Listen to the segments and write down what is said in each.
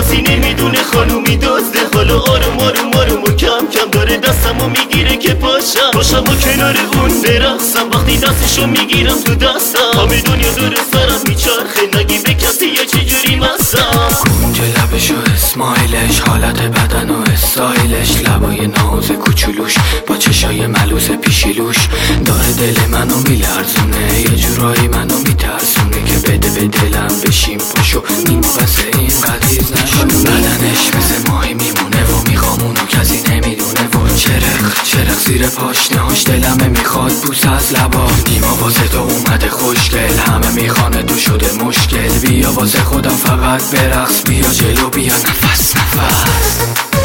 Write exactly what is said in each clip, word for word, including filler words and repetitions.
کسی نمیدونه خانومی دزده. حالا آروم آروم آروم و کم کم داره دستمو میگیره که پاشم پاشم و کنار اون برقصم. وقتی دستشو میگیرم تو دستم همه دنیا دور سرم میچرخه. نگی به کسی یا چجوری مستم. گونج لبش و اسمایلش، حالت بدن و استایلش، لبای ناز کوچولوش با چشای ملوس پیشیلوش داره دل منو میلرزونه. یه جورایی منو میترسونه که بده به دلم بشیم پاشو نیمه بسه این قدیز نشون. بدنش مثل ماهی میمونه و میخوام اونو کسی نمیدونه و چرخ چرخ زیر پاشنهاش دلمه میخواد بوس از لبا. نیما واسه تو اومده خوشگل، همه میخوانه تو شده مشکل. بیا واسه خودم فقط برقص، بیا جلو بیا نفس نفس.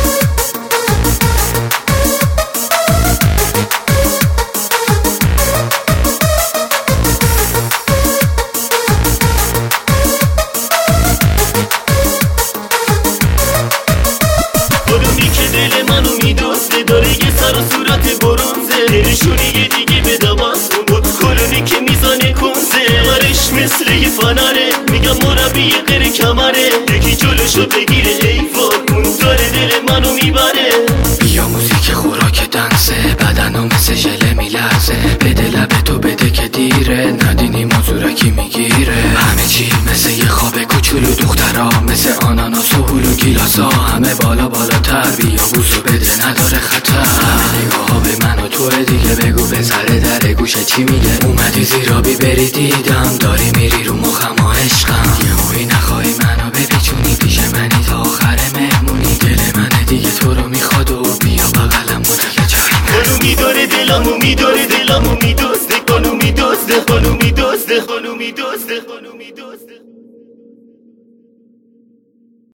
داره یه سر و صورت برونزه، دلشونی یه دیگه به دماغون بود کلونی که میزانه کنزه. مرش مثل یه فنره، میگم مربی غیر کمره. یکی جلوشو بگیره ایوان اون داره دل منو میبره. بیا موزیک خوراک دنسه، بدنم مثل ژله میلرزه. بده لب تو بده که دیره، ندینی مزورکی میگیره. همه چی مثل یه خواب کوچولو، دخترها مثل آناناس و هلو گیلاسا همه بالا بالاتر. بیا بوسو بده نداره خطر. همه نگاه ها به من و توه دیگه، بگو به سر در گوشه چی میگه. اومدی زیرابی بری دیدم، داری میری رو مخم و عشقم. یه موی نخواهی منو بپیچونی، پیش منی تا آخر مهمونی. دل منه دیگه تو رو میخواد و بیا بغلم و دیگه جایی خانومی داره دلمو میداره دلمو میدزده. خانومی دزده خانومی دزده